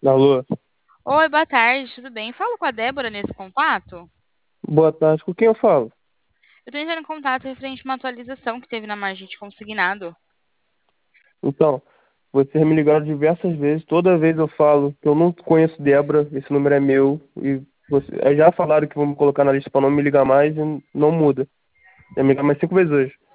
Alô, Oi, boa tarde, tudo bem? Falo com a Débora nesse contato? boa tarde. Com quem eu falo? Eu tô entrando em contato referente a uma atualização que teve na margem de consignado. Então, vocês me ligaram diversas vezes. Toda vez eu falo que eu não conheço Débora, esse número é meu. E já falaram que vão me colocar na lista para não me ligar mais e não muda. Já me ligaram mais 5 vezes hoje.